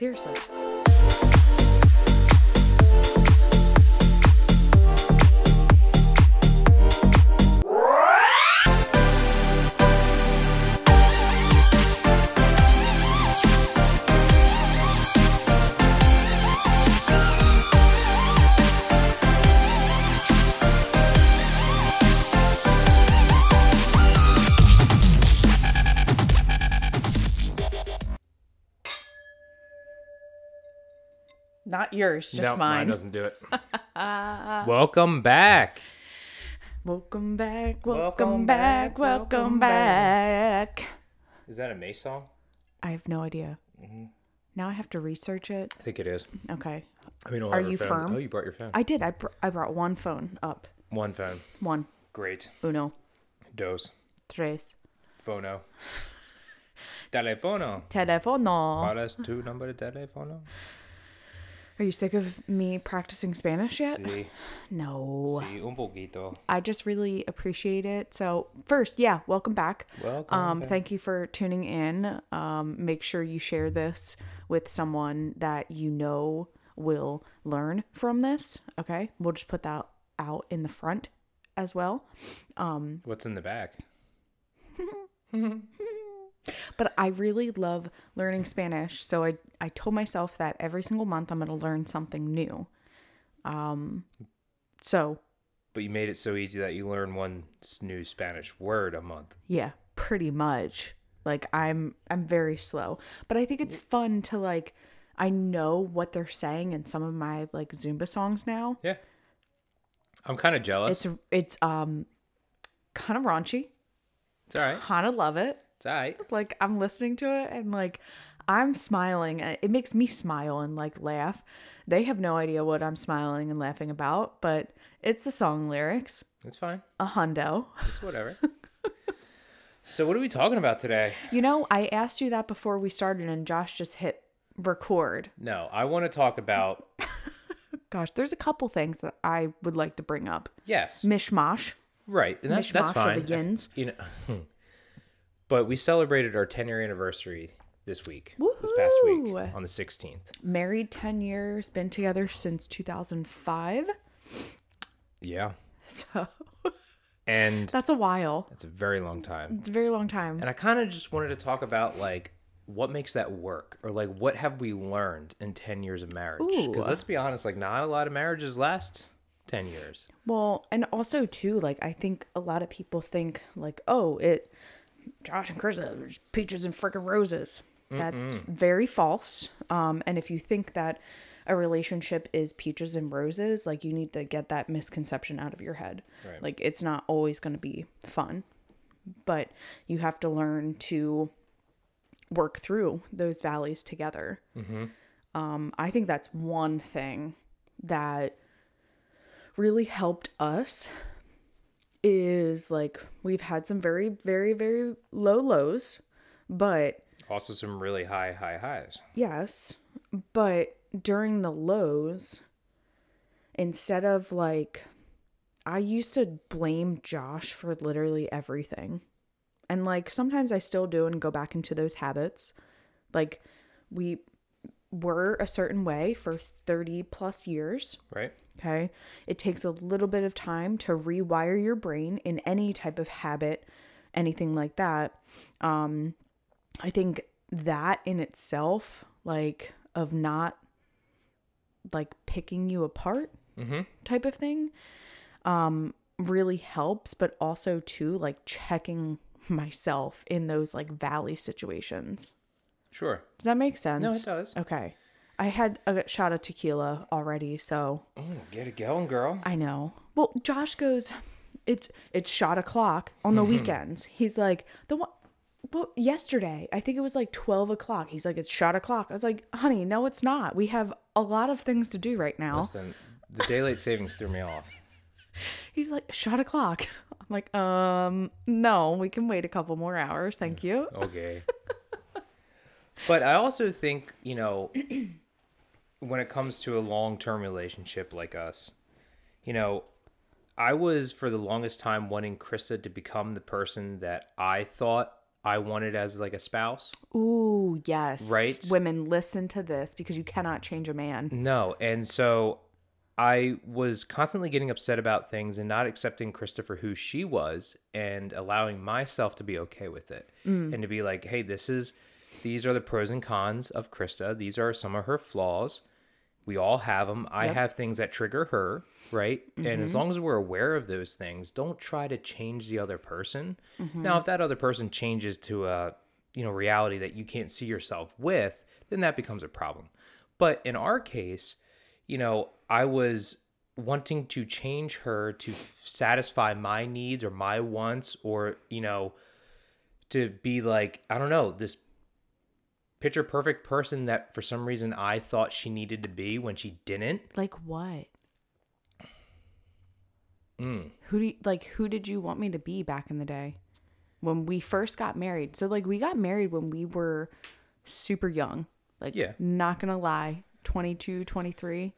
Seriously. Not yours, just no, mine. Mine doesn't do it. Welcome back. Welcome back, Welcome back, welcome back. back. Is that a Mace song? I have no idea. Now I have to research it. I think it is. Okay. I mean, all Are of our you phones. firm? Oh, you brought your phone. I did. I brought one phone up. One phone. One. Great. Uno. Dos. Tres. Phono. Telefono. Telefono. ¿Cuál es tu número de teléfono? Are you sick of me practicing Spanish yet? Sí. No. Sí, un poquito. I just really appreciate it. So first, yeah, welcome back. Welcome back. Thank you for tuning in. Make sure you share this with someone that you know will learn from this. Okay, we'll just put that out in the front as well. What's in the back? But I really love learning Spanish, so I told myself that every single month I'm going to learn something new. So But you made it so easy that you learn one new Spanish word a month. yeah, pretty much. Like I'm very slow, but I think it's fun to like. I know what they're saying in some of my like Zumba songs now. Yeah. I'm kind of jealous. It's kind of raunchy. It's all right. Kind of love it. It's all right. Like I'm listening to it and like I'm smiling. It makes me smile and like laugh. They have no idea what I'm smiling and laughing about, but it's the song lyrics. It's fine. A hundo. It's whatever. So what are we talking about today? You know, I asked you that before we started and Josh just hit record. No, I want to talk about... Gosh, there's a couple things that I would like to bring up. Yes. Mishmash. Right. And that's Mishmash fine. of the yins. You know, but we celebrated our 10-year anniversary this week. This past week Woohoo! on the 16th. Married 10 years, been together since 2005. Yeah. So And that's a while. it's a very long time. It's a very long time. And I kind of just wanted to talk about like what makes that work, or like what have we learned in 10 years of marriage? Because let's be honest, like not a lot of marriages last 10 years. Well, and also too, like I think a lot of people think like, oh, Josh and Chris are peaches and freaking roses. That's very false. And if you think that a relationship is peaches and roses, like you need to get that misconception out of your head. Right. Like it's not always going to be fun, but you have to learn to work through those valleys together. I think that's one thing that really helped us is like we've had some very, very, very low lows, but Also some really high highs. yes, but during the lows, instead of like, I used to blame Josh for literally everything. And like, sometimes I still do and go back into those habits. Like, we were a certain way for 30 plus years. Right. Okay. It takes a little bit of time to rewire your brain in any type of habit, anything like that. I think that in itself, like, of not like picking you apart type of thing, really helps, but also too, like checking myself in those like valley situations. Sure. Does that make sense? No, it does. Okay. I had a shot of tequila already, so Oh, get it going, girl. I know. Well, Josh goes, it's shot o'clock on the weekends. He's like, well, yesterday, I think it was like 12 o'clock. He's like, it's shot o'clock. I was like, honey, no, it's not. We have a lot of things to do right now. Listen, the daylight savings threw me off. He's like, shot o'clock. I'm like, no, we can wait a couple more hours. Thank you. Okay. But I also think, you know, when it comes to a long-term relationship like us, you know, I was for the longest time wanting Krista to become the person that I thought I wanted as like a spouse. Ooh, yes. Right? Women, listen to this because you cannot change a man. No. And so I was constantly getting upset about things and not accepting Krista for who she was and allowing myself to be okay with it. And to be like, hey, these are the pros and cons of Krista. These are some of her flaws. We all have them. I have things that trigger her, right? And as long as we're aware of those things, don't try to change the other person. Now, if that other person changes to a, reality that you can't see yourself with, then that becomes a problem. But in our case, I was wanting to change her to satisfy my needs or my wants or, to be like, I don't know, this picture perfect person that for some reason I thought she needed to be when she didn't. Like what? Who did you want me to be back in the day when we first got married? So like we got married when we were super young. Like, not gonna lie, 22, 23.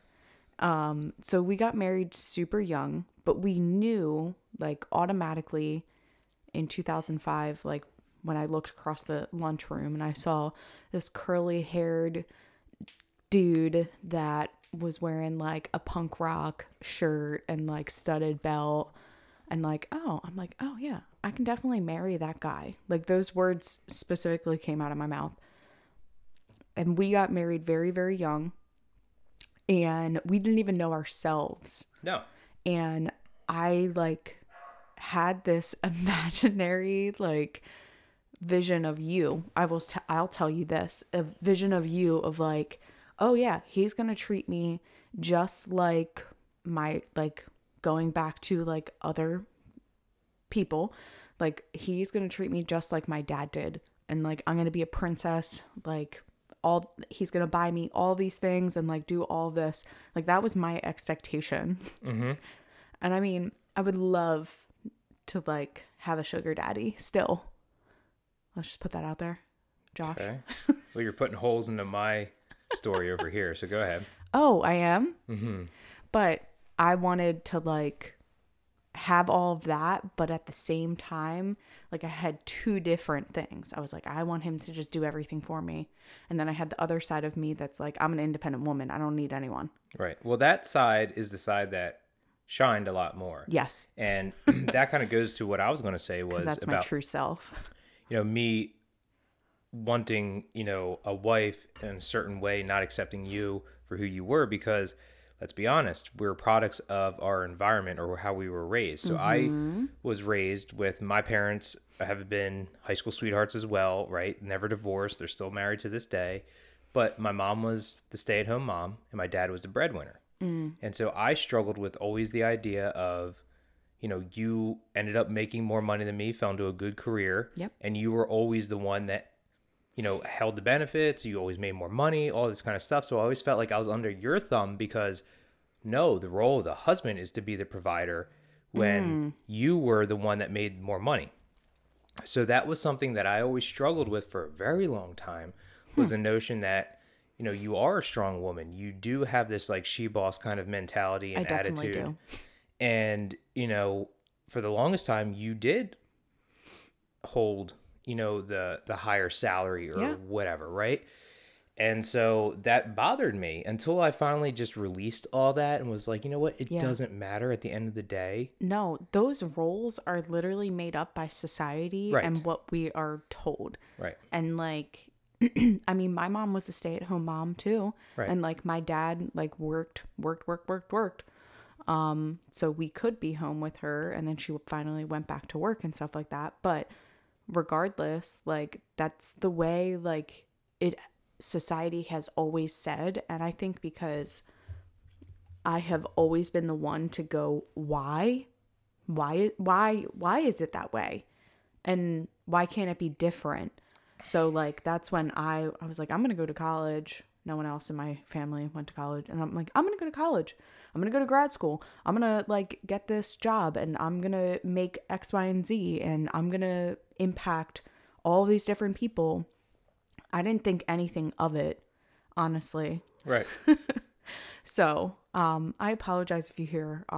So we got married super young, but we knew like automatically in 2005, like when I looked across the lunchroom and I saw this curly haired dude that was wearing like a punk rock shirt and like studded belt and like, I'm like, oh yeah, I can definitely marry that guy. Like those words specifically came out of my mouth. And we got married very, very young and we didn't even know ourselves. No. And I like had this imaginary like vision of you. I'll tell you this, a vision of you of like, oh yeah, he's going to treat me just like going back to like other people. Like he's going to treat me just like my dad did. And like, I'm going to be a princess. Like he's going to buy me all these things and like do all this. Like that was my expectation. Mm-hmm. And I mean, I would love to like have a sugar daddy still. Let's just put that out there, Josh. Okay. Well, you're putting holes into my story over here, so go ahead. Oh, I am? Mm-hmm. But I wanted to like have all of that, but at the same time, like I had two different things. I was like, I want him to just do everything for me. And then I had the other side of me that's like, I'm an independent woman. I don't need anyone. Right. Well, that side is the side that shined a lot more. Yes. And that kind of goes to what I was going to say was that's about my true self. Me wanting, a wife in a certain way, not accepting you for who you were, because let's be honest, we're products of our environment or how we were raised. So I was raised with my parents have been high school sweethearts as well, right? Never divorced. They're still married to this day. But my mom was the stay-at-home mom and my dad was the breadwinner. And so I struggled with always the idea of, you ended up making more money than me, fell into a good career. Yep. And you were always the one that, held the benefits. You always made more money, all this kind of stuff. So I always felt like I was under your thumb because no, the role of the husband is to be the provider when you were the one that made more money. So that was something that I always struggled with for a very long time was the notion that, you are a strong woman. You do have this like she boss kind of mentality and attitude. Do. And, for the longest time you did hold, the higher salary or whatever, right? And so that bothered me until I finally just released all that and was like, you know what? It doesn't matter at the end of the day. No, those roles are literally made up by society and what we are told. Right. And like, I mean, my mom was a stay-at-home mom too. Right. And like my dad like worked. So we could be home with her and then she finally went back to work and stuff like that. But regardless, like that's the way like society has always said. And I think because I have always been the one to go, why is it that way? And why can't it be different? So like, that's when I was like, I'm going to go to college. No one else in my family went to college. And I'm like, I'm going to go to college. I'm going to go to grad school. I'm going to like get this job and I'm going to make X, Y, and Z. And I'm going to impact all these different people. I didn't think anything of it, honestly. Right. So, I apologize if you hear our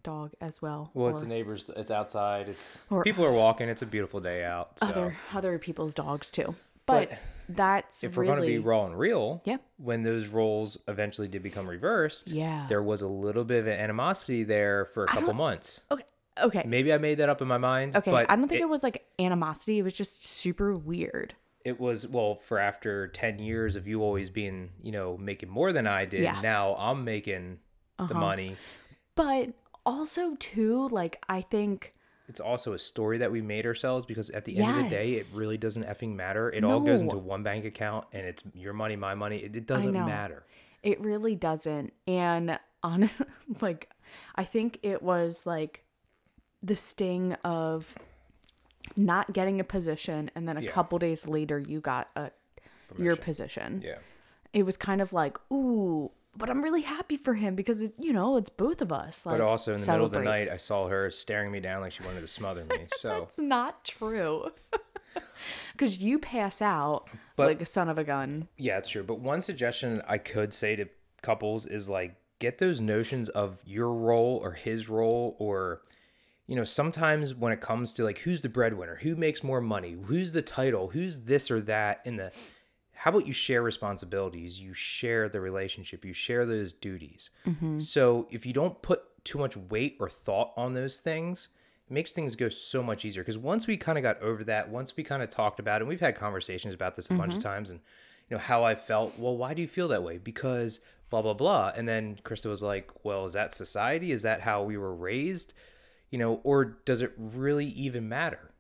dog as well. Well, it's or the neighbors. It's outside. Or- People are walking. It's a beautiful day out. So. other people's dogs too. But that's if we're really, going to be raw and real, yeah. when those roles eventually did become reversed, Yeah. there was a little bit of an animosity there for a couple months. Okay. Maybe I made that up in my mind. Okay. But I don't think it was like animosity. It was just super weird. it was, well, for after 10 years of you always being, making more than I did, now I'm making the money. But also too, like, I think It's also a story that we made ourselves, because at the end of the day, it Yes. really doesn't effing matter. It all goes No. into one bank account, and it's your money, my money. It doesn't know. matter. it really doesn't. And on like, I think it was like the sting of not getting a position, and then a couple days later you got your position. Yeah. It was kind of like, ooh, but I'm really happy for him because it's both of us. Like, But also in the middle of the celebrate. night, I saw her staring me down like she wanted to smother me. So It's not true. Because you pass out like a son of a gun. yeah, it's true. But one suggestion I could say to couples is like, get those notions of your role or his role, or, sometimes when it comes to like, who's the breadwinner, who makes more money, who's the title, who's this or that how about you share responsibilities? You share the relationship. You share those duties. So if you don't put too much weight or thought on those things, it makes things go so much easier. Because once we kind of got over that, once we kind of talked about it, and we've had conversations about this a bunch of times, and how I felt, well, why do you feel that way? Because blah, blah, blah. And then Krista was like, well, is that society? Is that how we were raised? Or does it really even matter?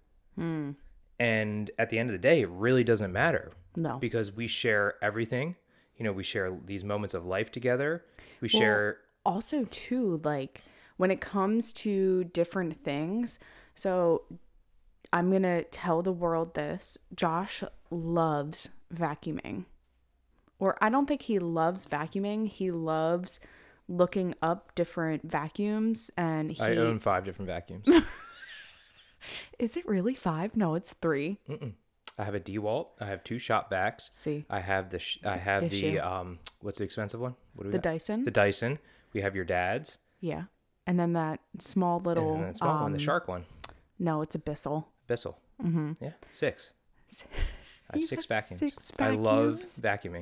And at the end of the day, it really doesn't matter. No. Because we share everything. We share these moments of life together. We share. Also, too, like when it comes to different things. So I'm going to tell the world this. Josh loves vacuuming. Or I don't think he loves vacuuming. He loves looking up different vacuums. And I own 5 different vacuums. Is it really 5? No, it's 3. I have a DeWalt. I have 2 shop vacs. See, I have the what's the expensive one? What do we the got? Dyson. The Dyson. We have your dad's. Yeah. And then that small little. And then the small one, the Shark one. No, it's a Bissell. Bissell. Yeah, 6. I have You 6 have vacuums. 6 I love vacuums? vacuuming.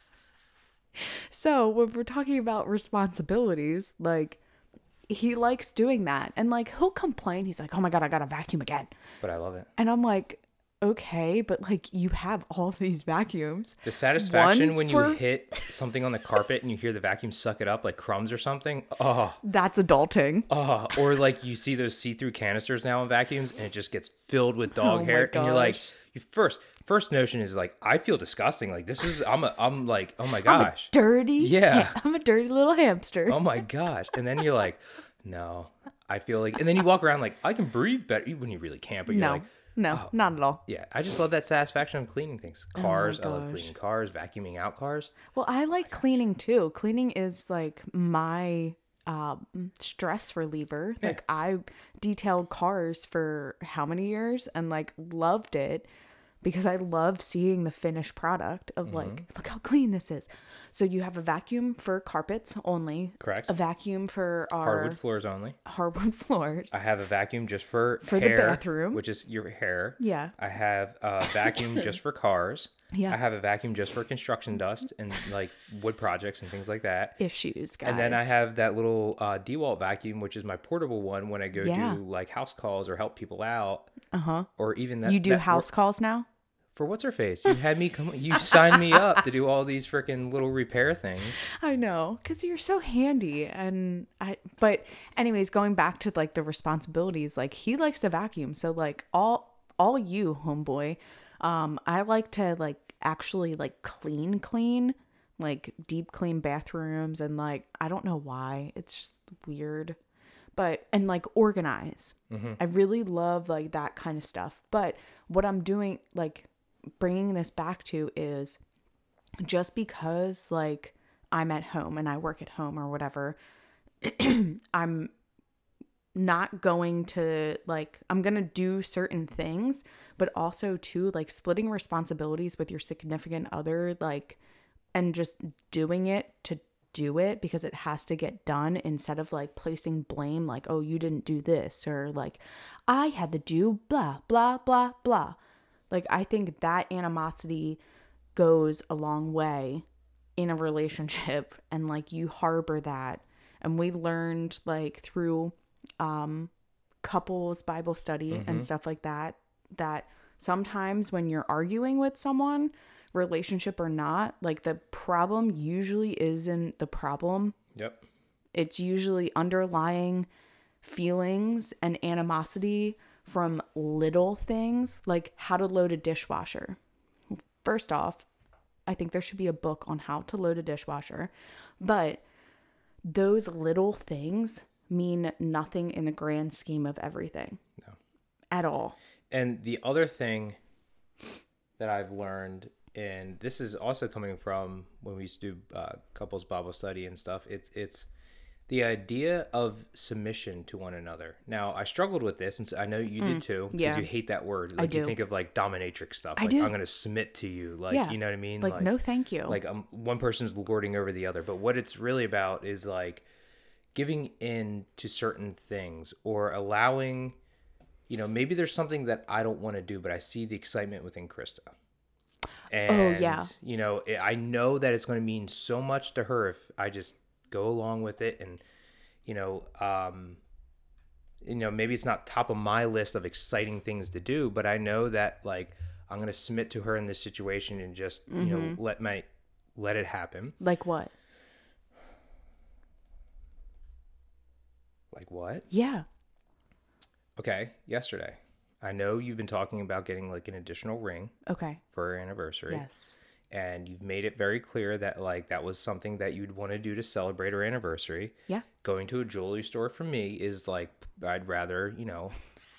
So when we're talking about responsibilities, like he likes doing that, and like he'll complain. He's like, "Oh my God, I got to vacuum again," But I love it. and I'm like, "Okay, but like you have all these vacuums." The satisfaction One's when for- you hit something on the carpet and you hear the vacuum suck it up like crumbs or something. Oh, That's adulting. or like you see those see-through canisters now in vacuums and it just gets filled with dog Oh my hair, and you're like, gosh. you first notion is like, I feel disgusting. Like this is I'm like, oh my I'm a gosh. dirty. Yeah. I'm a dirty little hamster. Oh my gosh. And then you're like, no, I feel like, and then you walk around like, I can breathe better when you really can't, but you're No, like, no, not at all. yeah, I just love that satisfaction of cleaning things. Cars, I love gosh. cleaning cars, vacuuming out cars. Well, I like cleaning too. Cleaning is like my stress reliever. Yeah. Like I detailed cars for how many years and like loved it because I love seeing the finished product of like, look how clean this is. So you have a vacuum for carpets only. Correct. A vacuum for our Hardwood floors only. hardwood floors. I have a vacuum just for the hair, bathroom. which is your hair. Yeah. I have a vacuum just for cars. Yeah. I have a vacuum just for construction dust and like wood projects and things like that. Issues, guys. And then I have that little DeWalt vacuum, which is my portable one when I go Yeah. do like house calls or help people out, Uh-huh. or even that. You do that house calls now? for what's her face? You had me come. You signed me up to do all these freaking little repair things. I know, because you're so handy. But anyways, going back to like the responsibilities, like he likes to vacuum. So like all you, homeboy, I like to like actually like clean, like deep clean bathrooms. And like, I don't know why, it's just weird, and like organize. I really love like that kind of stuff. But what I'm doing, like bringing this back to is just because like I'm at home and I work at home or whatever, I'm not going to like, I'm going to do certain things, but also too like splitting responsibilities with your significant other, like, and just doing it to do it because it has to get done, instead of like placing blame, like, oh, you didn't do this, or like, I had to do blah, blah, blah, blah. Like, I think that animosity goes a long way in a relationship, and like you harbor that. And we learned like through couples Bible study and stuff like that, that sometimes when you're arguing with someone, relationship or not, like the problem usually isn't the problem. Yep. It's usually underlying feelings and animosity from little things, like how to load a dishwasher. First off, I think there should be a book on how to load a dishwasher, but those little things mean nothing in the grand scheme of everything. No. At all. And the other thing that I've learned, and this is also coming from when we used to do couples Bible study and stuff, it's the idea of submission to one another. Now, I struggled with this, and so I know you did too, because you hate that word. Like, you think of like dominatrix stuff. Like, I'm going to submit to you. Like, you know what I mean? Like, no, thank you. Like, one person's lording over the other. But what it's really about is like giving in to certain things, or allowing, you know, maybe there's something that I don't want to do, but I see the excitement within Krista. And, you know, I know that it's going to mean so much to her if I just go along with it. And, you know, maybe it's not top of my list of exciting things to do, but I know that like I'm going to submit to her in this situation and just, you know, let it happen. Like what? Like what? Yeah. Okay. Yesterday, I know you've been talking about getting like an additional ring. Okay. For our anniversary. Yes. And you've made it very clear that like that was something that you'd want to do to celebrate our anniversary. Yeah. Going to a jewelry store for me is like, I'd rather, you know,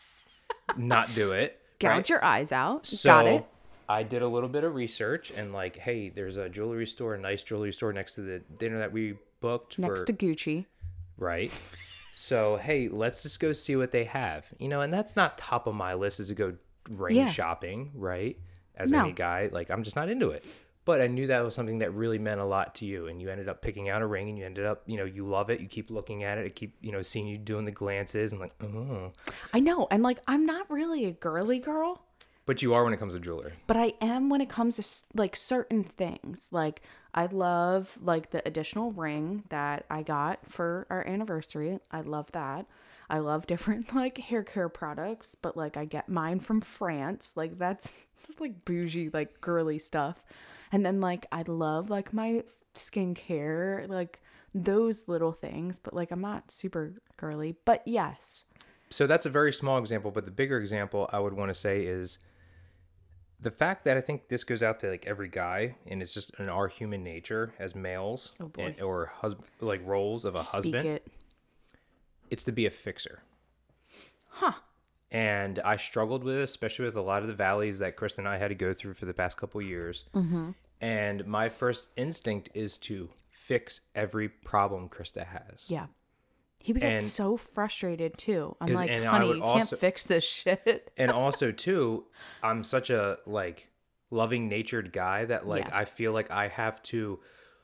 not do it. Gouge your eyes out. So Got it. I did a little bit of research and like, hey, there's a jewelry store, a nice jewelry store next to the dinner that we booked. Next to Gucci. Right. So, hey, let's just go see what they have. You know, and that's not top of my list is to go ring shopping, right? As any guy, like I'm just not into it. But I knew that was something that really meant a lot to you. And you ended up picking out a ring and you ended up, you know, you love it. You keep looking at it. I keep, you know, seeing you doing the glances and like, oh. I know. And like, I'm not really a girly girl. But you are when it comes to jewelry. But I am when it comes to like certain things. Like I love like the additional ring that I got for our anniversary. I love that. I love different like hair care products, but like I get mine from France. Like that's like bougie, like girly stuff. And then like I love like my skincare, like those little things, but like I'm not super girly, but yes. So that's a very small example, but the bigger example I would want to say is the fact that I think this goes out to like every guy, and it's just in our human nature as males or husband, like roles of a husband. It's to be a fixer. Huh. And I struggled with it, especially with a lot of the valleys that Krista and I had to go through for the past couple of years. Mm-hmm. And my first instinct is to fix every problem Krista has. Yeah. He would get so frustrated too. I'm like, honey, you can't fix this shit. And also too, I'm such a like loving natured guy that like I feel like I have to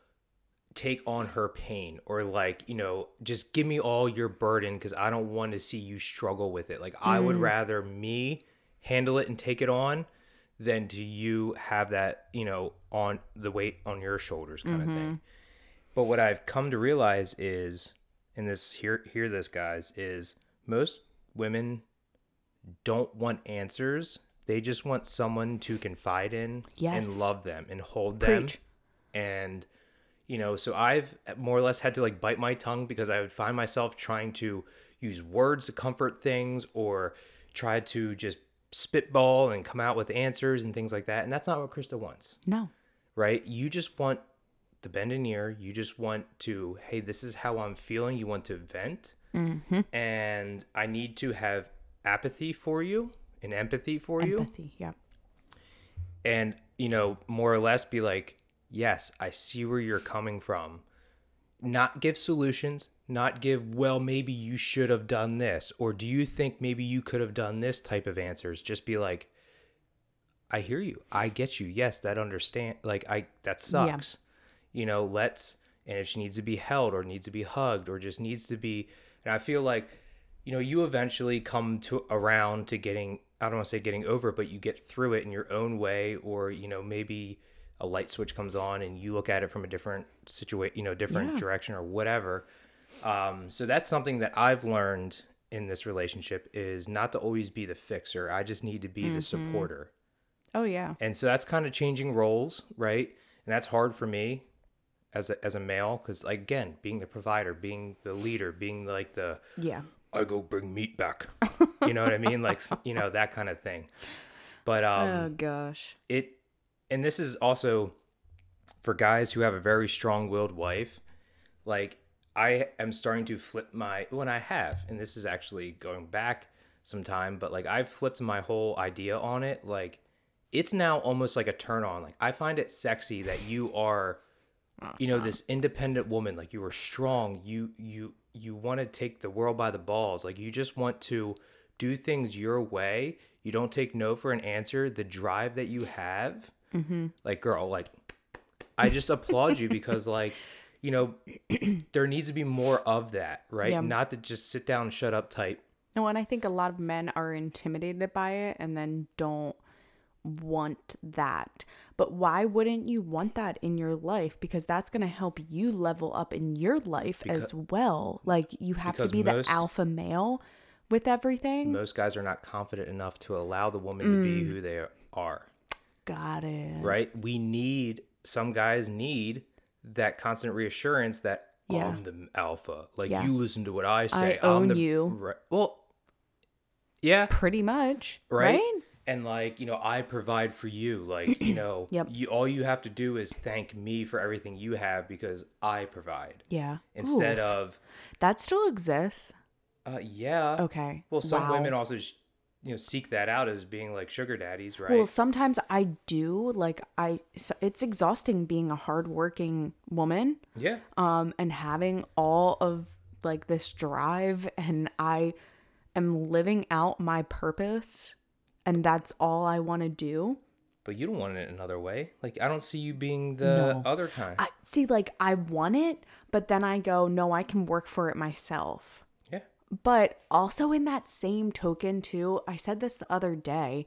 take on her pain or like, you know, just give me all your burden because I don't want to see you struggle with it. Like I would rather me handle it and take it on than to you have that, you know, on the weight on your shoulders kind of thing. But what I've come to realize is, and this hear this guys, is most women don't want answers. They just want someone to confide in and love them and hold them. Preach. And you know, so I've more or less had to like bite my tongue because I would find myself trying to use words to comfort things or try to just spitball and come out with answers and things like that. And that's not what Krista wants. No. Right? You just want to bend an ear. You just want to, hey, this is how I'm feeling. You want to vent. Mm-hmm. And I need to have apathy for you and empathy for you. Empathy, yeah. And, you know, more or less be like, yes, I see where you're coming from. Not give solutions, not give, well, maybe you should have done this. Or do you think maybe you could have done this type of answers? Just be like, I hear you. I get you. Yes, that that sucks. Yeah. You know, let's, and if she needs to be held or needs to be hugged or just needs to be, and I feel like, you know, you eventually come to around to getting, I don't want to say getting over it, but you get through it in your own way, or, you know, maybe a light switch comes on and you look at it from a different situation, you know, different direction or whatever. So that's something that I've learned in this relationship, is not to always be the fixer. I just need to be the supporter. Oh yeah. And so that's kind of changing roles, right? And that's hard for me as a male, because, like, again, being the provider, being the leader, being like the, I go bring meat back. You know what I mean? Like, you know, that kind of thing. But oh gosh. And this is also for guys who have a very strong-willed wife. Like, I am starting to flip when I have, and this is actually going back some time, but like I've flipped my whole idea on it. Like, it's now almost like a turn on. Like, I find it sexy that you are, you know, this independent woman. Like, you are strong. You want to take the world by the balls. Like, you just want to do things your way. You don't take no for an answer. The drive that you have, like, girl, like, I just applaud you, because, like, you know, there needs to be more of that, right? Yeah. Not to just sit down and shut up type. No, and I think a lot of men are intimidated by it and then don't want that. But why wouldn't you want that in your life? Because that's going to help you level up in your life as well. Like, you have to be the alpha male with everything. Most guys are not confident enough to allow the woman to be who they are. Got it. Right? Some guys need that constant reassurance that I'm the alpha. Like, you listen to what I say. I own I'm you. Right. Well, yeah. Pretty much. Right? And, like, you know, I provide for you. Like, you know, Yep. all you have to do is thank me for everything you have, because I provide. Yeah. Instead of... That still exists. Yeah. Okay. Well, some women also just, you know, seek that out as being like sugar daddies, right? Well, sometimes I do. Like, it's exhausting being a hardworking woman. Yeah. And having all of, like, this drive, and I am living out my purpose, and that's all I want to do. But you don't want it another way. Like, I don't see you being the other kind. I see, like, I want it, but then I go, no, I can work for it myself. Yeah. But also, in that same token too, I said this the other day,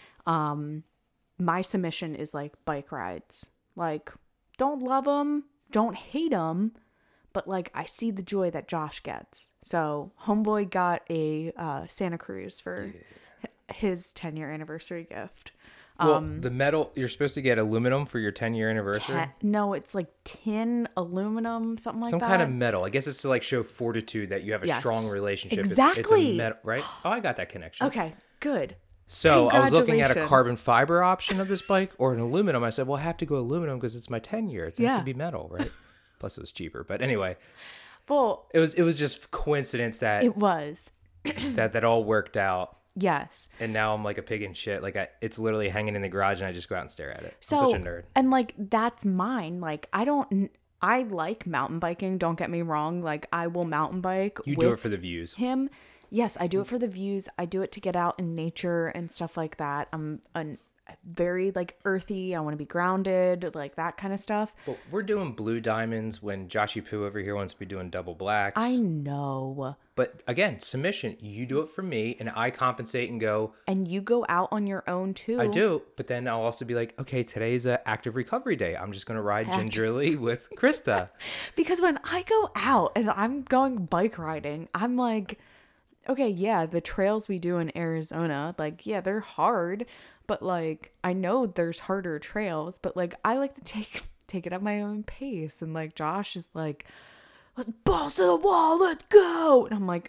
my submission is like bike rides. Like, don't love them, don't hate them, but, like, I see the joy that Josh gets. So homeboy got a Santa Cruz for his 10-year anniversary gift. Well, the metal, you're supposed to get aluminum for your 10-year anniversary? No, it's like tin, aluminum, something like that. Some kind of metal. I guess it's to, like, show fortitude that you have a strong relationship. Exactly. It's a metal, right? Oh, I got that connection. Okay, good. So I was looking at a carbon fiber option of this bike or an aluminum. I said, well, I have to go aluminum because it's my 10-year. It has to be metal, right? Plus, it was cheaper. But anyway, well, it was just coincidence that it was that all worked out. Yes. And now I'm like a pig in shit. Like, it's literally hanging in the garage, and I just go out and stare at it. So, I'm such a nerd. And, like, that's mine. Like, I like mountain biking. Don't get me wrong. Like, I will mountain bike. You do it for the views. Him. Yes, I do it for the views. I do it to get out in nature and stuff like that. I'm very, like, earthy. I want to be grounded, like, that kind of stuff. But we're doing blue diamonds when Joshy Poo over here wants to be doing double blacks. I know. But again, submission. You do it for me, and I compensate and go. And you go out on your own too. I do, but then I'll also be like, okay, today's an active recovery day. I'm just going to ride gingerly with Krista. Because when I go out and I'm going bike riding, I'm like, okay, yeah, the trails we do in Arizona, like, yeah, they're hard, but, like, I know there's harder trails, but, like, I like to take it at my own pace. And, like, Josh is like, let's balls to the wall, let's go. And I'm like,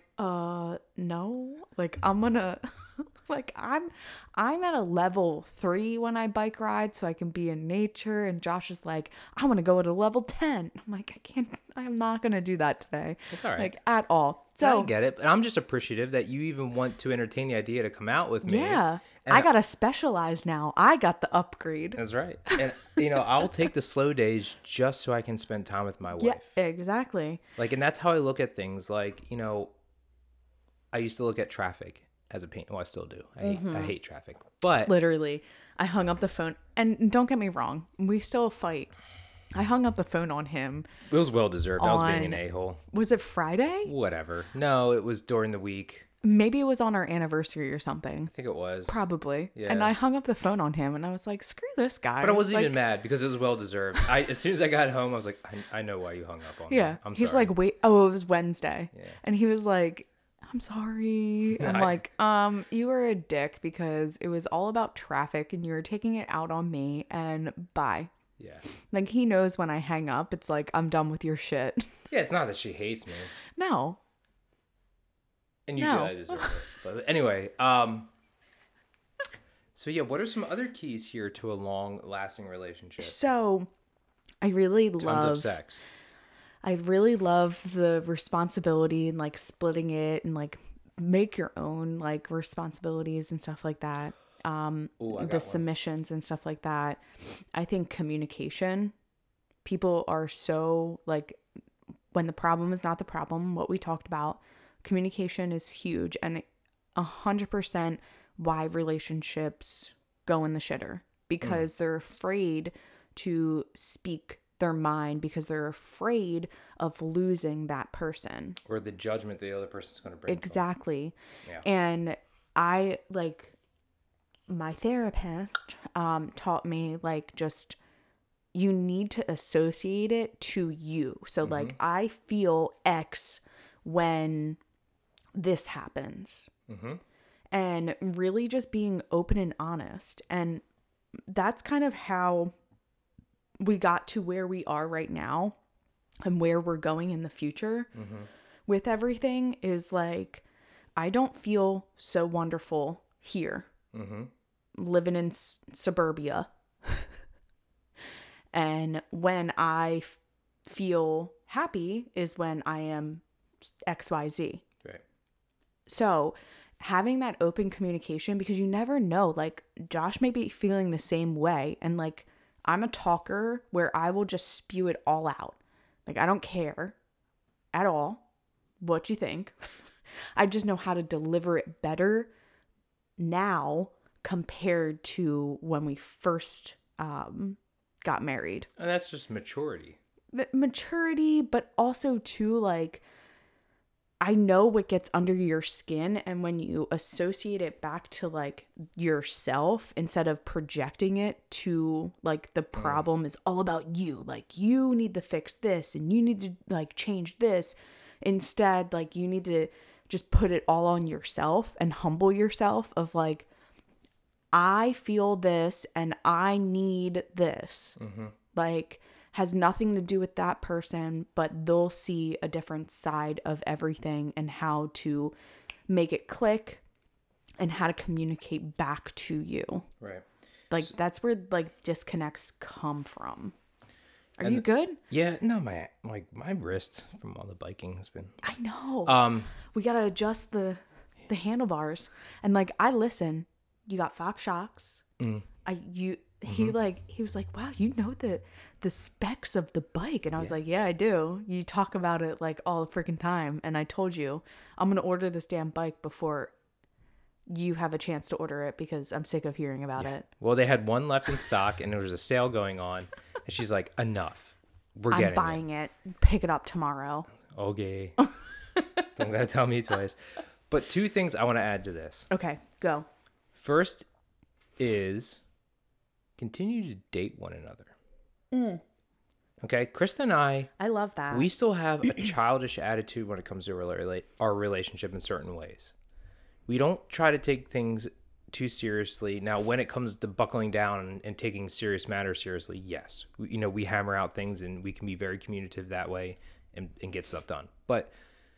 no, like, I'm gonna, like, I'm at a level 3 when I bike ride, so I can be in nature. And Josh is like, I want to go at a level 10. I'm like, I'm not gonna do that today. It's all right. Like, at all. So I get it, but I'm just appreciative that you even want to entertain the idea to come out with me. Yeah. I gotta specialize now. I got the upgrade. That's right. And, you know, I'll take the slow days just so I can spend time with my wife. Yeah, exactly. Like, and that's how I look at things. Like, you know, I used to look at traffic as a pain. Well, I still do. I hate traffic. But literally, I hung up the phone. And don't get me wrong, we still fight I hung up the phone on him. It was well deserved. I was being an On- a-hole. Was it Friday? Whatever. No, it was during the week. Maybe it was on our anniversary or something. I think it was. Probably. Yeah. And I hung up the phone on him and I was like, screw this guy. But I wasn't Like, even mad because it was well deserved. As soon as I got home, I was like, I know why you hung up on me. Yeah. I'm He's sorry. like, wait. Oh, it was Wednesday. Yeah. And he was like, I'm sorry. I'm like, you were a dick because it was all about traffic and you were taking it out on me and bye. Yeah. Like, he knows when I hang up, it's like, I'm done with your shit. Yeah, it's not that she hates me. No. And usually No. I deserve it. But anyway, so yeah, what are some other keys here to a long-lasting relationship? So, I really Tons of love sex. I really love the responsibility and like splitting it and like make your own like responsibilities and stuff like that. Ooh, I got The one. submissions and stuff like that. I think communication. People are so like, when the problem is not the problem, what we talked about, communication is huge and 100% why relationships go in the shitter, because they're afraid to speak their mind because they're afraid of losing that person. Or the judgment the other person's going to bring. Exactly. Yeah. And I like, my therapist taught me like, just, you need to associate it to you. So like, I feel X when this happens. And really just being open and honest. And that's kind of how we got to where we are right now and where we're going in the future with everything is like, I don't feel so wonderful here living in suburbia. And when I feel happy is when I am XYZ. Right. So having that open communication, because you never know, like Josh may be feeling the same way. And like, I'm a talker where I will just spew it all out. Like, I don't care at all what you think. I just know how to deliver it better now compared to when we first got married. And that's just maturity. Maturity, but also too, like, I know what gets under your skin, and when you associate it back to like yourself instead of projecting it to like the problem is all about you, like you need to fix this and you need to like change this. Instead, like you need to just put it all on yourself and humble yourself of like, I feel this and I need this. Like, has nothing to do with that person, but they'll see a different side of everything and how to make it click and how to communicate back to you. Right. Like, that's where like disconnects come from. Are you good? Yeah, no, my wrist from all the biking has been. I know. We gotta adjust the handlebars. And like, I listen. You got Fox shocks. He was like, wow, you know the specs of the bike. And I was like, yeah, I do. You talk about it like all the freaking time. And I told you, I'm going to order this damn bike before you have a chance to order it because I'm sick of hearing about it. Well, they had one left in stock and there was a sale going on. And she's like, enough. We're getting I'm buying it. Pick it up tomorrow. Okay. Don't gotta tell me twice. But two things I want to add to this. Okay, go. First is continue to date one another. Okay, Krista and I love that. we still have a childish attitude when it comes to our relationship in certain ways. We don't try to take things too seriously. Now, when it comes to buckling down and taking serious matters seriously, yes. We hammer out things and we can be very communicative that way and get stuff done. But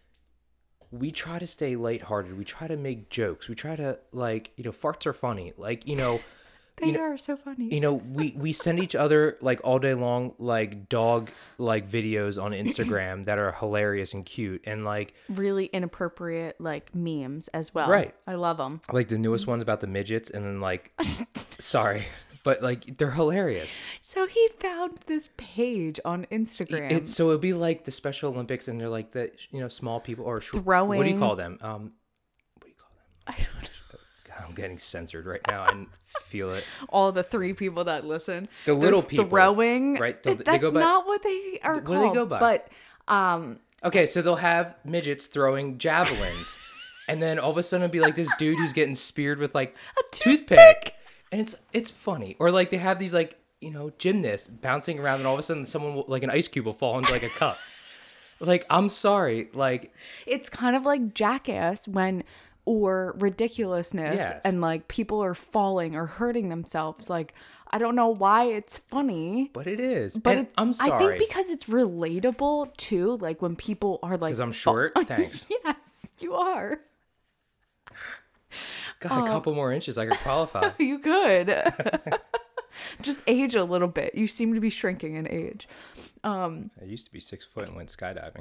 we try to stay lighthearted. We try to make jokes. We try to, farts are funny. They are so funny. We send each other like all day long dog videos on Instagram that are hilarious and cute and really inappropriate memes as well. Right. I love them. Like the newest ones about the midgets and then sorry, but they're hilarious. So he found this page on Instagram. So it'd be like the Special Olympics and they're like the small people or throwing. What do you call them? What do you call them? I don't know. I'm getting censored right now. I feel it. All the 3 people that listen. The little They're people. throwing. Right? That's They go by, not what they are what called. do they go by? But okay, so they'll have midgets throwing javelins. And then all of a sudden it'll be like this dude who's getting speared with like a toothpick. And it's funny. Or like they have these like, you know, gymnasts bouncing around and all of a sudden someone will, like an ice cube will fall into like a cup. Like, I'm sorry. Like, it's kind of like Jackass or ridiculousness. Yes. And like people are falling or hurting themselves. Like, I don't know why it's funny. but it is. But And I'm I sorry. think because it's relatable too. Like when people are like, Because I'm short? Thanks. Yes, you are. Got a couple more inches. I could qualify. You could. Just age a little bit. You seem to be shrinking in age. I used to be 6 foot and went skydiving.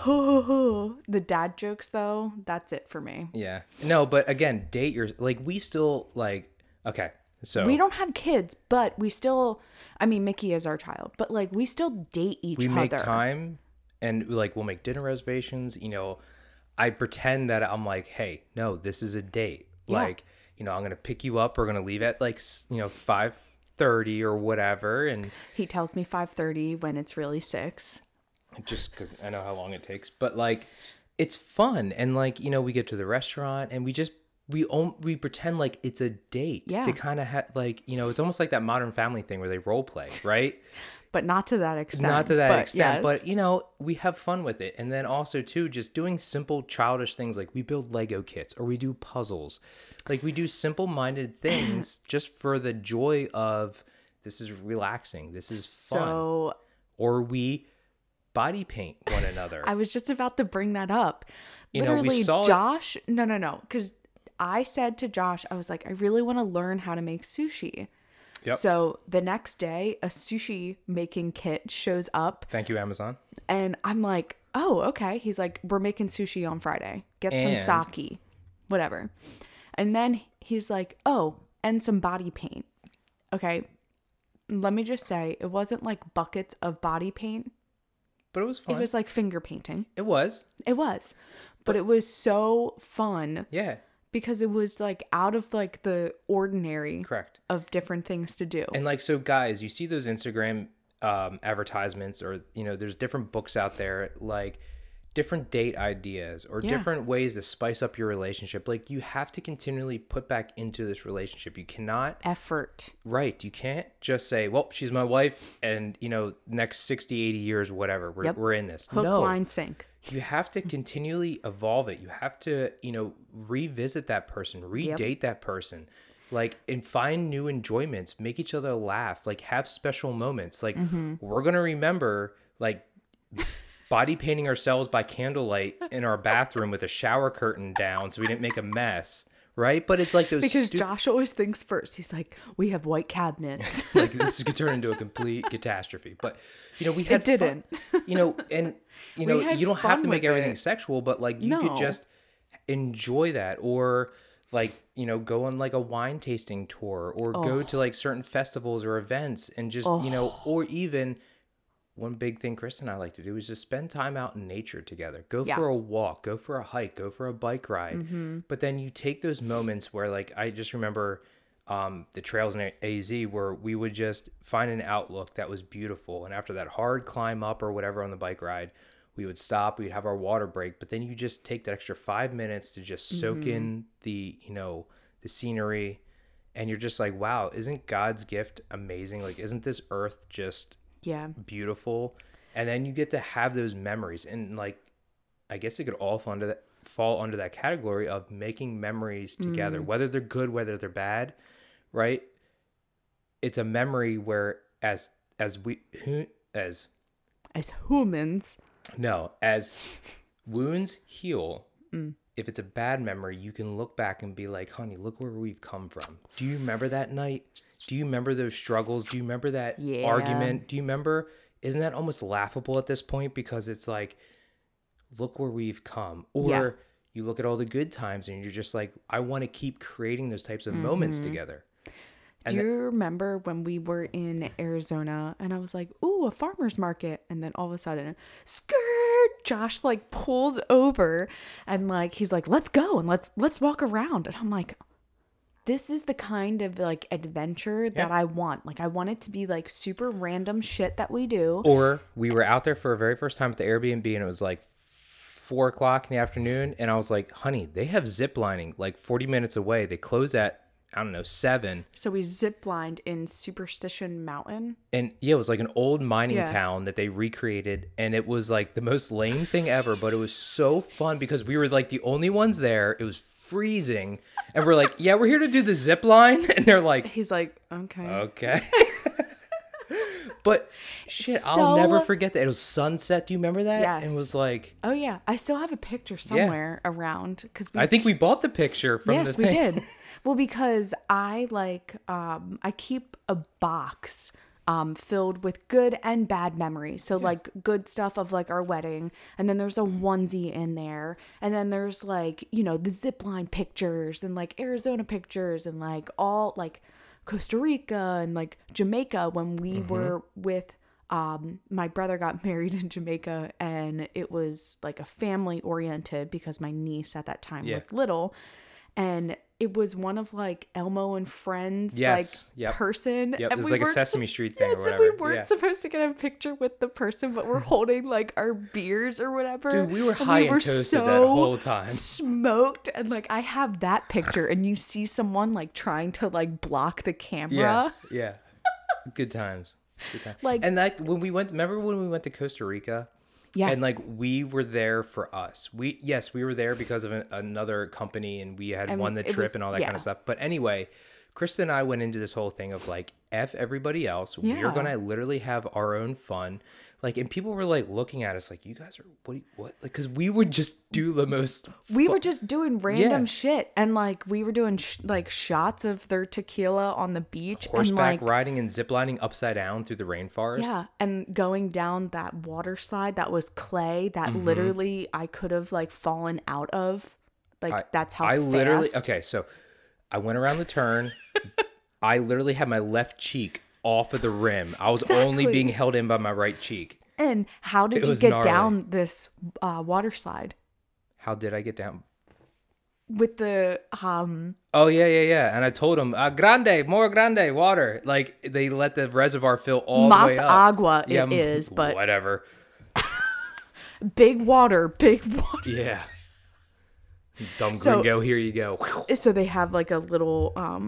The dad jokes though, that's it for me. Yeah. No, but again, date your, like, we still, like, okay. So We don't have kids, but we still, I mean, Mickey is our child, but like we still date each we other. make time and like we'll make dinner reservations. You know, I pretend that I'm like, hey, no, this is a date. Yeah. Like, you know, I'm going to pick you up. We're going to leave at like, you know, 5:30 or whatever. And He tells me 5:30 when it's really 6. just because I know how long it takes, but like, it's fun. And like, you know, we get to the restaurant and we pretend like it's a date. Yeah. To kind of like, you know, it's almost like that Modern Family thing where they role play, right? But not to that extent. Not to that extent, yes. but you know, we have fun with it. And then also too, just doing simple childish things like we build Lego kits or we do puzzles. Like we do simple-minded things just for the joy of this is relaxing. This is fun. So Or we body paint one another. I was just about to bring that up. You know, we Literally, saw it- Josh, no. Because I said to Josh, I was like, I really want to learn how to make sushi. Yep. So the next day, a sushi making kit shows up. Thank you, Amazon. And I'm like, oh, okay. He's like, we're making sushi on Friday. Get And- some sake, whatever. And then he's like, oh, and some body paint. Okay. Let me just say, it wasn't like buckets of body paint. But it was fun. It was like finger painting. It was. It was. But it was so fun Yeah. because it was like out of like the ordinary Correct. of different things to do. And like, so guys, you see those Instagram advertisements or, you know, there's different books out there, like different date ideas or Yeah. different ways to spice up your relationship. Like you have to continually put back into this relationship. You cannot, Effort. right. You can't just say, well, she's my wife and, you know, next 60, 80 years, whatever, Yep. we're in this. Hook, No. line, sink. You have to continually evolve it. You have to, you know, revisit that person, redate that person, like, and find new enjoyments, make each other laugh, like, have special moments. Like, we're going to remember, like, body painting ourselves by candlelight in our bathroom with a shower curtain down so we didn't make a mess, right? But it's like those Because Josh always thinks first. He's like, we have white cabinets. like this could turn into a complete catastrophe. But you know, we had It didn't. fun, you know, and you know, We had you don't have fun to make with everything it. sexual, but like you could No. just enjoy that, or like, you know, go on like a wine tasting tour, or go to like certain festivals or events and just, you know, or even one big thing Krista and I like to do is just spend time out in nature together. Go Yeah. for a walk, go for a hike, go for a bike ride. But then you take those moments where, like, I just remember the trails in AZ where we would just find an outlook that was beautiful. And after that hard climb up or whatever on the bike ride, we would stop, we'd have our water break. But then you just take that extra 5 minutes to just soak in the, you know, the scenery. And you're just like, wow, isn't God's gift amazing? Like, isn't this earth just Yeah. beautiful? And then you get to have those memories, and like, I guess it could all fall under that category of making memories together, whether they're good, whether they're bad, right? It's a memory where as As humans. as wounds heal, if it's a bad memory, you can look back and be like, honey, look where we've come from. Do you remember that night? Do you remember those struggles? Do you remember that Yeah. argument? Do you remember? Isn't that almost laughable at this point? Because it's like, look where we've come. Or Yeah. you look at all the good times and you're just like, I want to keep creating those types of moments together. Do you remember when we were in Arizona and I was like, ooh, a farmer's market. And then all of a sudden, skirt, Josh like pulls over and like, he's like, let's go and let's walk around. And I'm like, this is the kind of like adventure that Yeah. I want. Like I want it to be like super random shit that we do. Or we were out there for a very first time at the Airbnb, and it was like 4 o'clock in the afternoon, and I was like, honey, they have zip lining like 40 minutes away. They close at, I don't know, 7. So we ziplined in Superstition Mountain. And yeah, it was like an old mining Yeah. town that they recreated, and it was like the most lame thing ever, but it was so fun because we were like the only ones there. It was freezing, and we're like, yeah, we're here to do the zip line, and they're like, He's like, okay. okay. But shit, I'll never So- forget that. It was sunset. Do you remember that? Yes. And it was like, Oh yeah, I still have a picture somewhere around because I think we bought the picture from the yes, thing. we did. Well, because I like I keep a box filled with good and bad memories. So like good stuff of like our wedding, and then there's a onesie in there, and then there's like, you know, the zipline pictures and like Arizona pictures and like all like Costa Rica and like Jamaica when we were with my brother got married in Jamaica, and it was like a family oriented because my niece at that time Yeah. was little, and it was one of like Elmo and Friends Yes. like Yep. person. Yep, And it was we like a weren't Sesame Street thing or yes, and whatever. we weren't Yeah. supposed to get a picture with the person, but we're holding like our beers or whatever. Dude, we were And high and were toasted that so whole time. smoked, and like I have that picture, and you see someone like trying to like block the camera. Yeah, yeah. Good times. Good times. Like- and that when we went, remember when we went to Costa Rica? Yeah. And like we were there for us. We were there because of another company, and we had And won the it trip was- and all that kind yeah. of stuff. But anyway, Krista and I went into this whole thing of like F everybody else. Yeah. We're gonna literally have our own fun. Like, and people were like looking at us like, you guys are what? Like, because we would just do the most. We were just doing random Yeah. shit, and like we were doing like shots of their tequila on the beach, and Horseback like riding and ziplining upside down through the rainforest. yeah, and going down that water slide that was clay that literally I could have like fallen out of. Like that's how I fast. literally okay. So I went around the turn. I literally had my left cheek off of the rim. I was only Exactly. being held in by my right cheek. And how did It you was get gnarly. down this water slide How did I get down? with the Oh yeah. And I told them, grande, more grande, water. Like they let the reservoir fill all Mas the way up. Agua Yeah, it is, but whatever. big water. Yeah. Dumb So- gringo, here you go. So they have like a little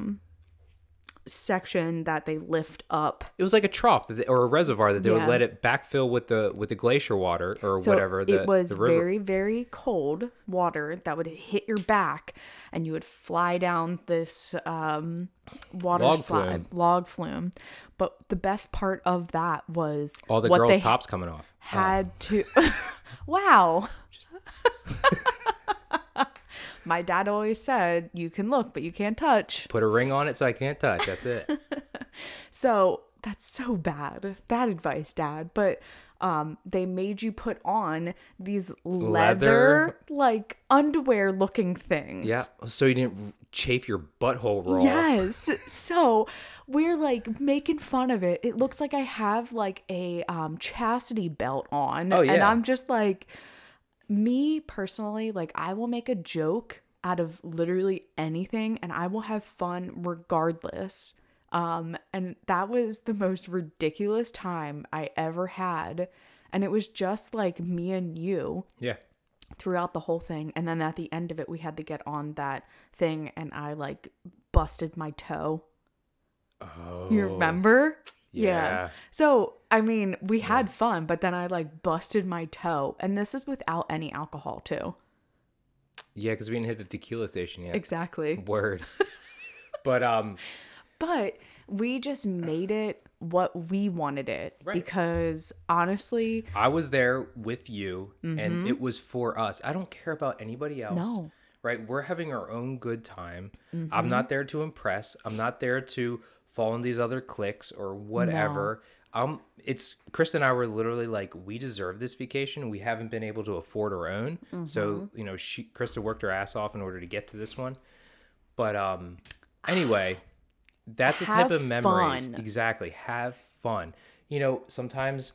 section that they lift up. It was like a trough or a reservoir that they would Yeah. let it backfill with the glacier water or So whatever. it was the river. very, very cold water that would hit your back, and you would fly down this water Log slide, log flume. But the best part of that was all the what girls' they tops coming off. had to. Wow. My dad always said, "You can look, but you can't touch." Put a ring on it so I can't touch. That's it. So that's so bad. Bad advice, Dad. But they made you put on these leather like underwear looking things. Yeah. So you didn't chafe your butthole raw. Yes. So we're like making fun of it. It looks like I have like a chastity belt on. Oh, And yeah. I'm just like, me personally, like I will make a joke out of literally anything, and I will have fun regardless. And that was the most ridiculous time I ever had. And it was just like me and you Yeah. throughout the whole thing. And then at the end of it, we had to get on that thing, and I like busted my toe. Oh. You remember? Yeah. So, I mean, we had fun, but then I like busted my toe. And this is without any alcohol, too. Yeah, because we didn't hit the tequila station yet. Exactly. Word. But But we just made it what we wanted it. Right. Because honestly, I was there with you, and it was for us. I don't care about anybody else. No. Right? We're having our own good time. I'm not there to impress. I'm not there to fall in these other cliques or whatever. It's Chris and I were literally like, we deserve this vacation. We haven't been able to afford our own. So, you know, Krista worked her ass off in order to get to this one. But anyway, that's the type Have of memories. fun. Exactly. Have fun. You know, sometimes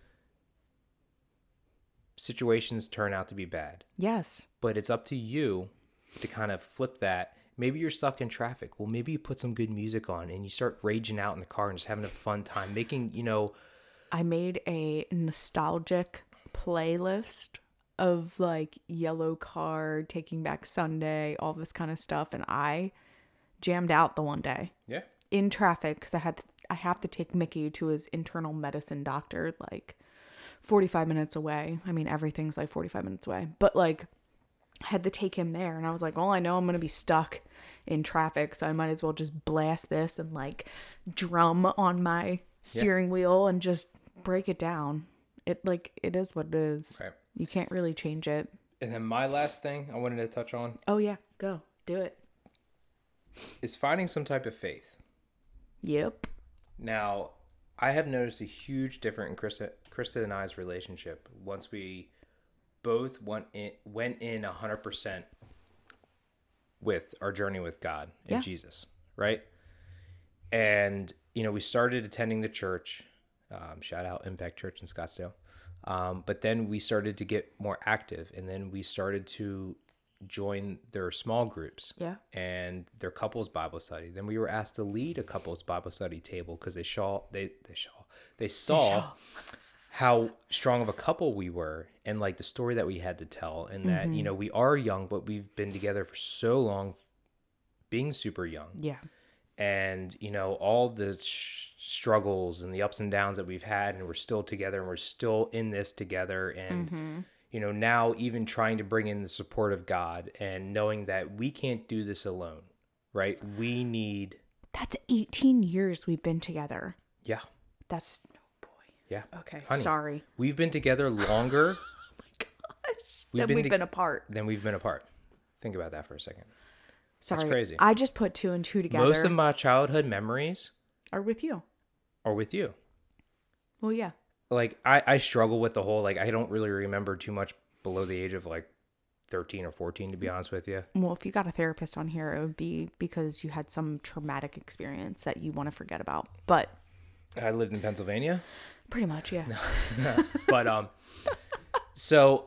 situations turn out to be bad, yes. but it's up to you to kind of flip that Maybe you're stuck in traffic. Well, maybe you put some good music on and you start raging out in the car and just having a fun time, making, I made a nostalgic playlist of like Yellow Card, Taking Back Sunday, all this kind of stuff, and I jammed out the one day yeah. in traffic because I have to take Mickey to his internal medicine doctor like 45 minutes away. I mean, everything's like 45 minutes away, but like I had to take him there, and I was like, well, I know I'm gonna be stuck in traffic, so I might as well just blast this and like drum on my steering wheel and just break it down. It is what it is. Right. You can't really change it. And then my last thing I wanted to touch on Oh yeah, go do it. is finding some type of faith. Yep. Now, I have noticed a huge difference in Krista and I's relationship once we both went in 100% with our journey with God and Jesus, right? And, we started attending the church, shout out Impact Church in Scottsdale. But then we started to get more active, and then we started to join their small groups and their couples Bible study. Then we were asked to lead a couples Bible study table because they saw how strong of a couple we were and like the story that we had to tell, and that we are young, but we've been together for so long, being super young. Yeah. And all the struggles and the ups and downs that we've had, and we're still together, and we're still in this together, and now even trying to bring in the support of God and knowing that we can't do this alone, right? We need... That's 18 years we've been together. Yeah. That's... Oh, boy. Yeah. Okay. Honey, sorry. We've been together longer... Oh, my gosh. We've been apart. Then we've been apart. Think about that for a second. Sorry. That's crazy. I just put 2 and 2 together. Most of my childhood memories... Are with you. Are with you. Well, yeah. Like, I struggle with the whole, like, I don't really remember too much below the age of, like, 13 or 14, to be honest with you. Well, if you got a therapist on here, it would be because you had some traumatic experience that you want to forget about. But I lived in Pennsylvania. Pretty much, yeah. But, so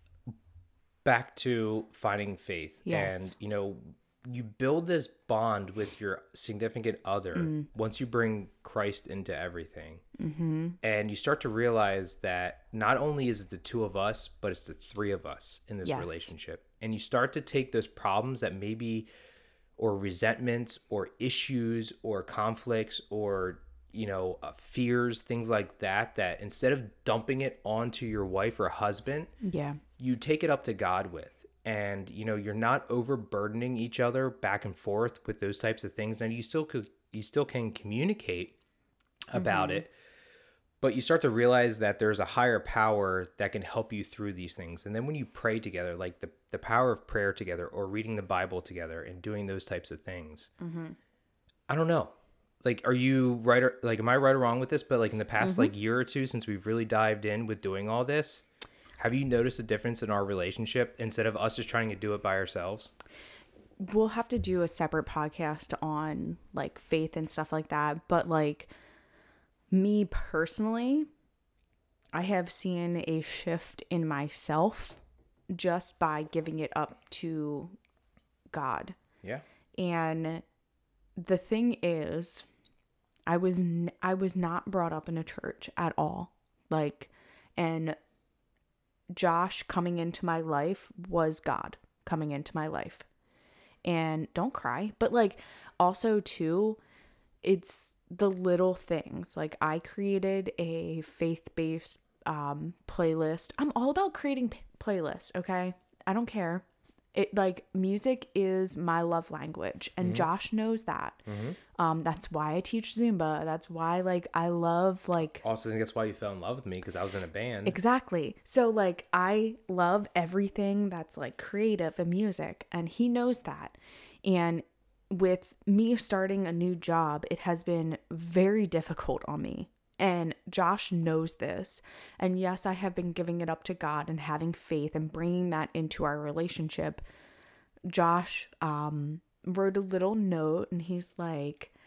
back to finding faith. Yes. And, you build this bond with your significant other once you bring Christ into everything. Mm-hmm. And you start to realize that not only is it the two of us, but it's the three of us in this relationship. And you start to take those problems that maybe, or resentments or issues or conflicts or, fears, things like that, that instead of dumping it onto your wife or husband, you take it up to God with. And you're not overburdening each other back and forth with those types of things. And you still can communicate about it, but you start to realize that there's a higher power that can help you through these things. And then when you pray together, like the power of prayer together, or reading the Bible together and doing those types of things, I don't know. Like, are you right? Like, am I right or wrong with this? But like in the past like year or two, since we've really dived in with doing all this, have you noticed a difference in our relationship instead of us just trying to do it by ourselves? We'll have to do a separate podcast on like faith and stuff like that. But like me personally, I have seen a shift in myself just by giving it up to God. Yeah. And the thing is, I was not brought up in a church at all. Like, and Josh coming into my life was God coming into my life. And don't cry, but like also too, it's the little things. Like I created a faith-based playlist. I'm all about creating playlists, okay? I don't care. It like music is my love language, and Josh knows that. That's why I teach Zumba. That's why like I love like. Also, I think that's why you fell in love with me, because I was in a band. Exactly. So like I love everything that's like creative and music, and he knows that. And with me starting a new job, it has been very difficult on me. And Josh knows this. And yes, I have been giving it up to God and having faith and bringing that into our relationship. Josh wrote a little note, and he's like,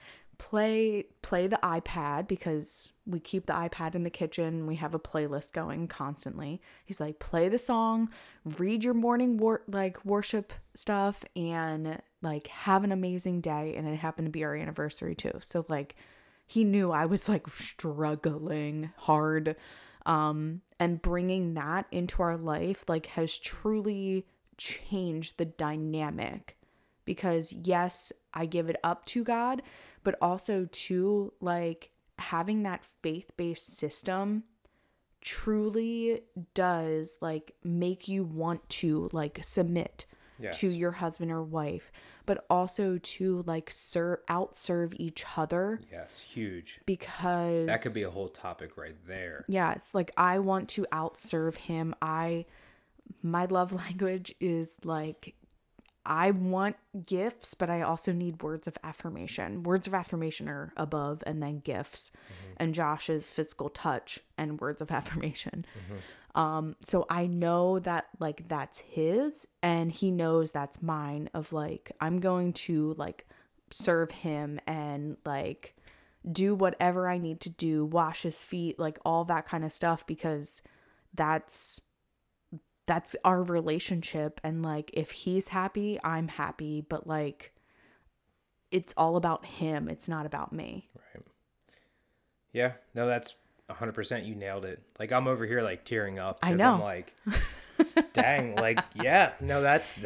play the iPad, because we keep the iPad in the kitchen. We have a playlist going constantly. He's like, play the song, read your morning worship stuff, and like have an amazing day. And it happened to be our anniversary too. So like he knew I was like struggling hard. And bringing that into our life like has truly changed the dynamic, because yes, I give it up to God, but also too, like, having that faith-based system truly does like make you want to like submit Yes. to your husband or wife, but also to like outserve each other. Yes, huge. Because That could be a whole topic right there. yes, like I want to outserve him. My love language is like, I want gifts, but I also need words of affirmation. Words of affirmation are above, and then gifts. And Josh's physical touch and words of affirmation. So I know that like that's his, and he knows that's mine, of like, I'm going to like serve him and like do whatever I need to do, wash his feet, like all that kind of stuff, because that's our relationship. And like, if he's happy, I'm happy, but like, it's all about him. It's not about me. Right. Yeah, no, that's 100%. You nailed it. Like, I'm over here like tearing up. I know. I'm like, dang, like, yeah, no, that's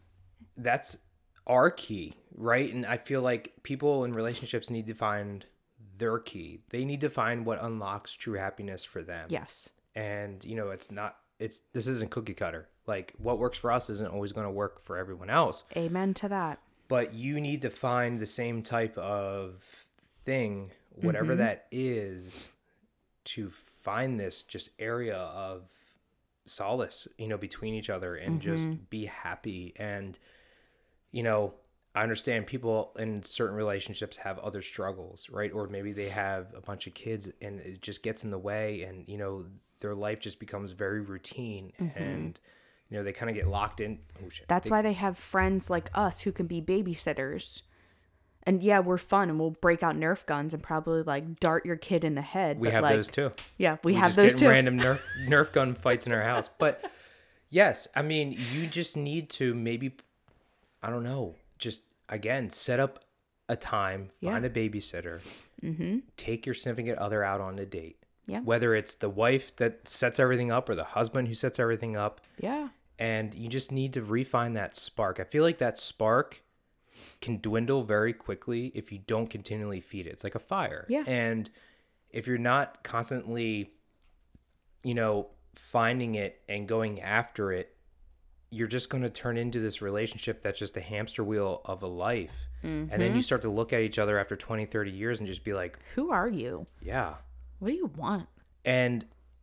our key, right? And I feel like people in relationships need to find their key. They need to find what unlocks true happiness for them. Yes. And, you know, this isn't cookie cutter. Like, what works for us isn't always going to work for everyone else. Amen to that. But you need to find the same type of thing, whatever that is, to find this just area of solace, you know, between each other, and just be happy. And, you know, I understand people in certain relationships have other struggles, right? Or maybe they have a bunch of kids and it just gets in the way, and, you know, their life just becomes very routine, and, you know, they kind of get locked in. Oh, shit. That's why they have friends like us who can be babysitters. And yeah, we're fun, and we'll break out Nerf guns and probably like dart your kid in the head. We have like, those too. Yeah, we just have those get too. Random Nerf gun fights in our house. But yes, I mean, you just need to maybe, I don't know, just again, set up a time, find a babysitter, take your significant other out on a date. Yeah. Whether it's the wife that sets everything up or the husband who sets everything up. Yeah. And you just need to refine that spark. I feel like that spark can dwindle very quickly if you don't continually feed it. It's like a fire. Yeah. And if you're not constantly, you know, finding it and going after it, you're just going to turn into this relationship that's just a hamster wheel of a life. And then you start to look at each other after 20, 30 years and just be like, who are you? yeah. What do you want? And,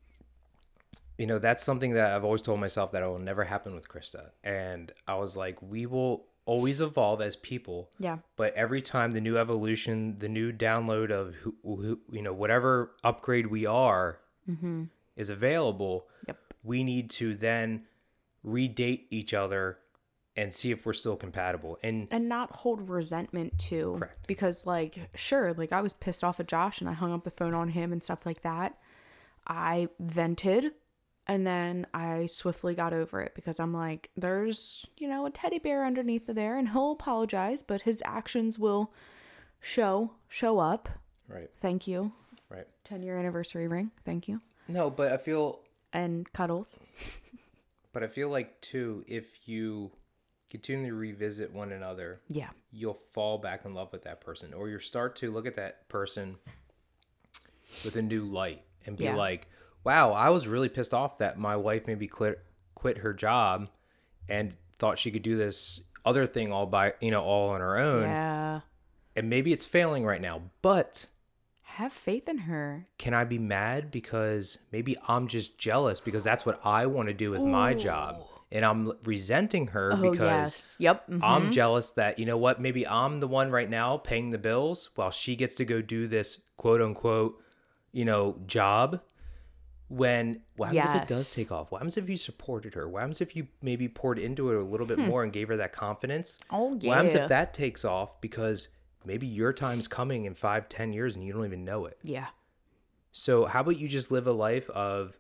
you know, that's something that I've always told myself that will never happen with Krista. And I was like, we will always evolve as people. Yeah. But every time the new evolution, the new download of who you know, whatever upgrade we are is available, we need to then redate each other and see if we're still compatible. And not hold resentment too. Correct. Because like, sure, like I was pissed off at Josh and I hung up the phone on him and stuff like that. I vented, and then I swiftly got over it, because I'm like, there's, you know, a teddy bear underneath there, and he'll apologize, but his actions will show up. Right. Thank you. Right. 10-year anniversary ring. Thank you. No, but I feel And cuddles. But I feel like, too, if you continue to revisit one another, Yeah. you'll fall back in love with that person. Or you'll start to look at that person with a new light and be like, wow, I was really pissed off that my wife maybe quit her job and thought she could do this other thing all on her own. Yeah. And maybe it's failing right now, but Have faith in her. can I be mad because maybe I'm just jealous because that's what I want to do with my job, and I'm resenting her because I'm jealous that, you know what, maybe I'm the one right now paying the bills while she gets to go do this quote unquote, you know, job. When what happens if it does take off? What happens if you supported her? What happens if you maybe poured into it a little bit more and gave her that confidence? Oh, yeah. What happens if that takes off because maybe your time's coming in 5-10 years and you don't even know it. Yeah. So how about you just live a life of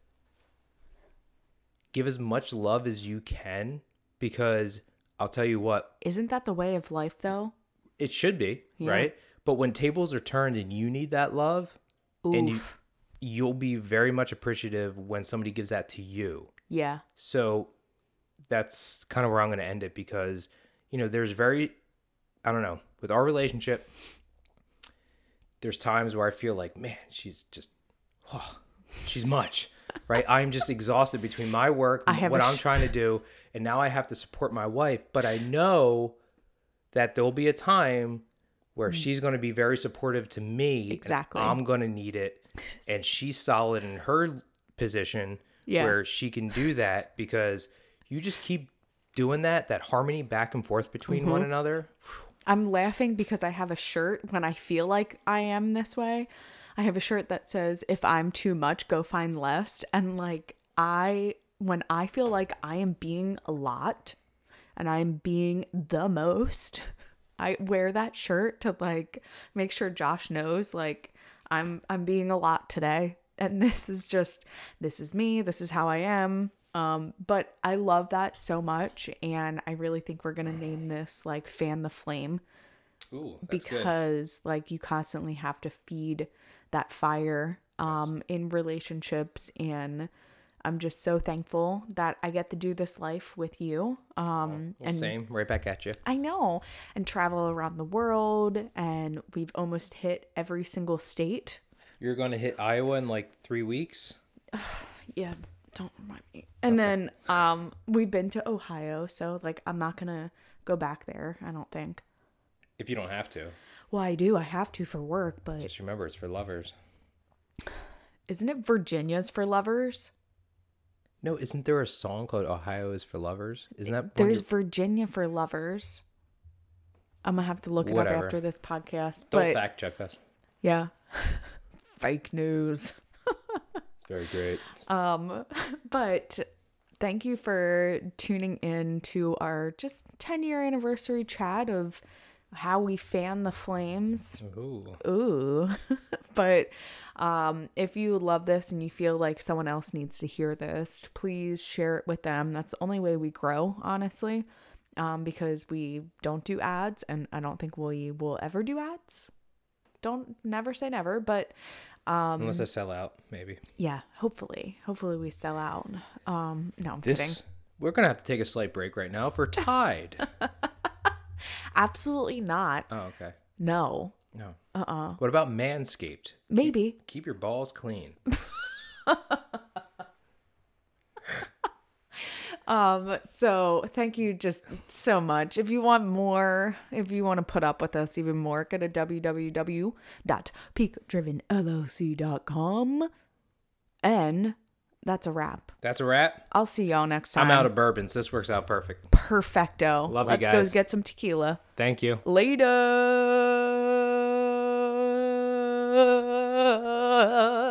give as much love as you can, because I'll tell you what, Isn't that the way of life, though? it should be, right? But when tables are turned and you need that love, and Oof. you'll be very much appreciative when somebody gives that to you. Yeah. So that's kind of where I'm going to end it, because, you know, I don't know, with our relationship, there's times where I feel like, man, she's much, right? I'm just exhausted between my work, what I'm trying to do, and now I have to support my wife. But I know that there'll be a time where she's going to be very supportive to me. Exactly. And I'm going to need it. And she's solid in her position where she can do that, because you just keep doing that harmony back and forth between one another. I'm laughing because I have a shirt when I feel like I am this way. I have a shirt that says, if I'm too much, go find less. And like, when I feel like I am being a lot and I'm being the most, I wear that shirt to like make sure Josh knows like I'm being a lot today. And this is me. This is how I am. But I love that so much, and I really think we're gonna name this like Fan the Flame. Ooh, that's because good. Like you constantly have to feed that fire in relationships, and I'm just so thankful that I get to do this life with you. And same, right back at you. I know, and travel around the world, and we've almost hit every single state. You're going to hit Iowa in like 3 weeks? Yeah, don't remind me. And then we've been to Ohio, so like I'm not gonna go back there, I don't think. If you don't have to. Well, I do. I have to for work, but just remember, it's for lovers. Isn't it Virginia's for lovers? No, isn't there a song called Ohio is for Lovers? Isn't that There's Virginia for lovers. I'm gonna have to look it up after this podcast. Don't fact check us. Yeah. Fake news. It's very great. But thank you for tuning in to our just 10-year anniversary chat of how we fan the flames. Ooh. But if you love this and you feel like someone else needs to hear this, please share it with them. That's the only way we grow, honestly, because we don't do ads, and I don't think we will ever do ads. Never say never, but unless I sell out, maybe. Yeah, hopefully we sell out. No, I'm kidding. We're gonna have to take a slight break right now for Tide. Absolutely not. Oh, okay. No. What about Manscaped? Maybe. Keep your balls clean. So thank you just so much. If you want more, if you want to put up with us even more, go to www.peakdrivenllc.com. And that's a wrap. That's a wrap. I'll see y'all next time. I'm out of bourbon, so this works out perfect. Perfecto. Love you guys. Let's go get some tequila. Thank you. Later.